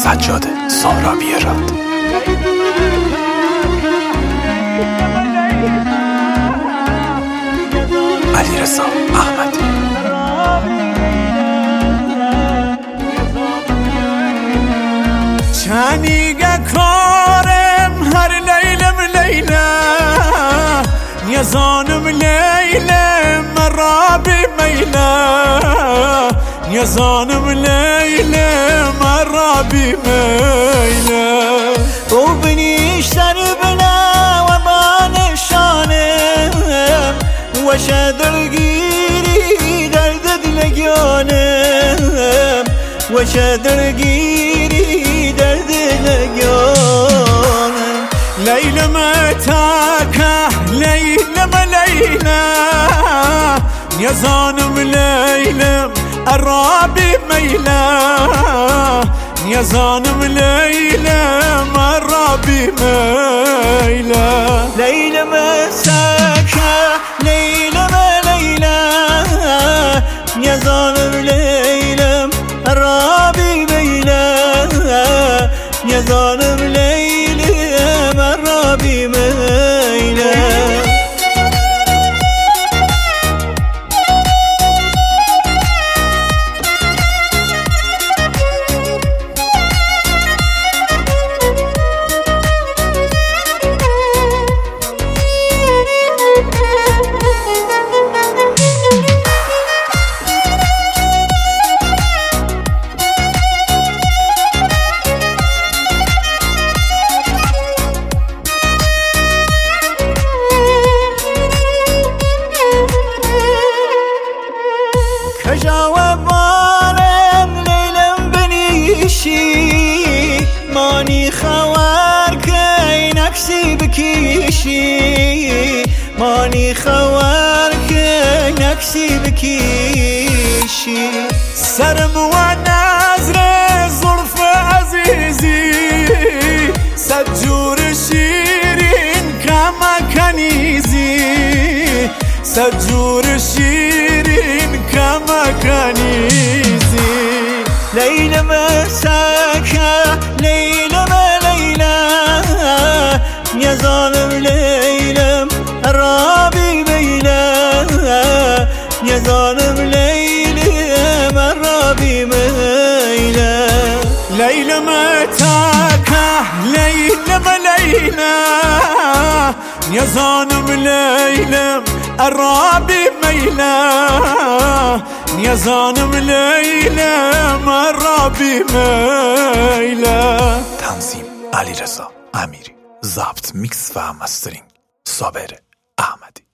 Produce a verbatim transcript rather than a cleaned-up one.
سجاد سهرابی راد. علیرضا احمدی. چنیگه کارم هر لیلم لیله یزانم لیله مرابی میله یزانم لیله مرابی میله او بنیشتر بنا و بانشانم و شدرگیری درد دلگانم و شدرگیری درد دلگانم لیلم تاکه لیلم لیله یزانم لیلم الرابي ميلا يزانم ليلة الرابي ميلا ليلة مساكة ليلة ما ليلة يزانم ليلة الرابي ميلا يزانم ليلة الرابي ميلا جواب بالم لیلم بنیشی مانی خوار که نکسی بکیشی مانی خوار که نکسی بکیشی سرم و نظر ظرف عزیزی سجور شیرین کما کنیزی سجور شیرین کما کنیزی لیل مساکه لیل ما لیلا یزانم لیلم رابی بیلا یزانم لیلم رابی بیلا لیل متاکه لیل ما لیلا یزانم لیلم الرابي ميلا يزانم ليلة مرابي ميلا. تنظیم علیرضا امیری، ضبط میکس و مسترینگ صابر احمدی.